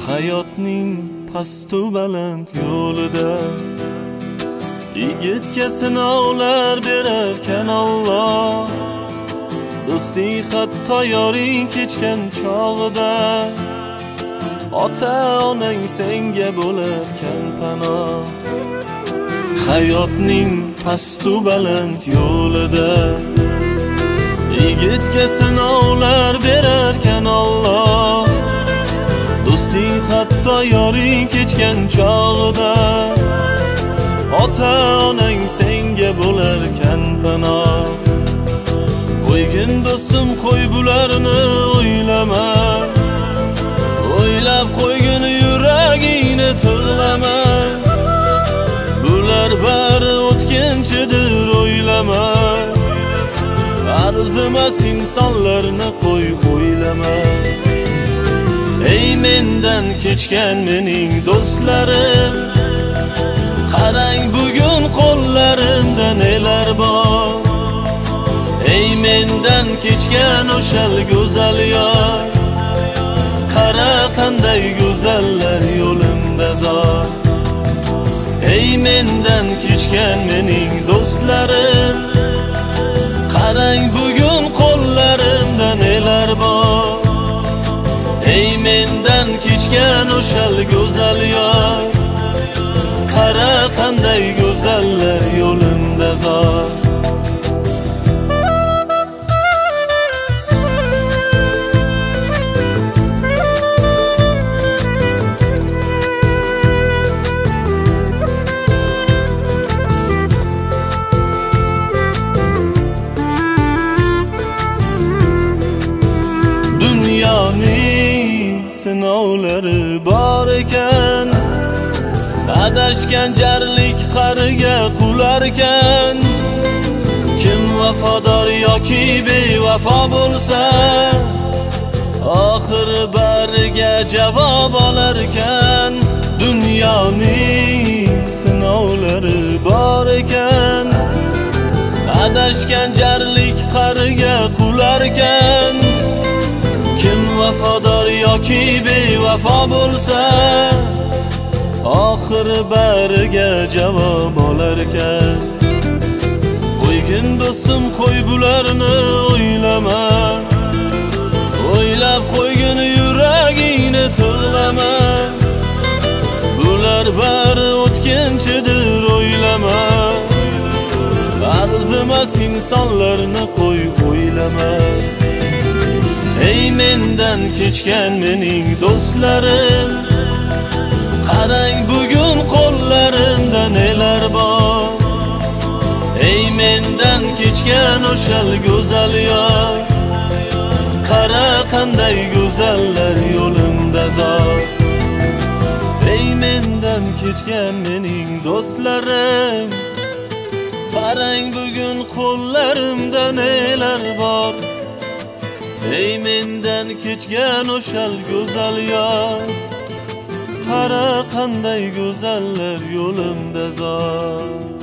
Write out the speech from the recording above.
hayotning pastu baland yo'lida yigitga sinovlar berarkan Alloh. Do'sting hatto yoring kechgan chog'ida ota onang senga bo'larkan panoh. Hayotning pastu baland yo'lida yigitga sinovlar berarkan Alloh. Do'sting hatto yoring kechgan chog'ida ota onang senga bo'larkan panoh. Qo'ygin do'stim, qo'y bularni o'ylama, o'ylab qo'ygin yuragingni tig'lama. Bular bari o'tkinchidir, o'ylama. Arzimas insonlarni qo'y o'ylama. Ey mendan kechgan mening do'stlarim, qarang bugun qo'llarimda nelar bor. Ey mendan kechgan o'shal go'zal yor, qara qanday go'zallar yo'limda zor. Ey mendan kechgan mening do'stlarim, qarang bugun qo'llarimda nelar bor. Ey mendan kechgan o'shal go'zal yor, qara qanday go'zallar yo'limda zor. Dunyoning sinovlari bor ekan, adashgan jarlik qariga qularkan. Kim vafodor yoki bevafo bo'lsa, oxiri bariga javob olarkan. Dunyoning sinovlari bor ekan, adashgan jarlik qariga qularkan. Kim vafodor yoki bevafo bo'lsa, oxiri bariga javob olarkan. Qo'ygin do'stim, qo'y bularni o'ylama, o'ylab qo'ygin yuragingni tig'lama. Bular bari o'tkinchidir, o'ylama. Arzimas insonlarni qo'y o'ylama. Ey mendan kechgan mening do'stlarim, qarang bugun qo'llarimda nelar bor. Ey mendan kechgan o'shal go'zal yor, qara qanday go'zallar yo'limda zor. Ey mendan kechgan mening do'stlarim, qarang bugun qo'llarimda nelar bor. Ey mendan kechgan o'shal go'zal yor, qara qanday go'zallar yo'limda zor.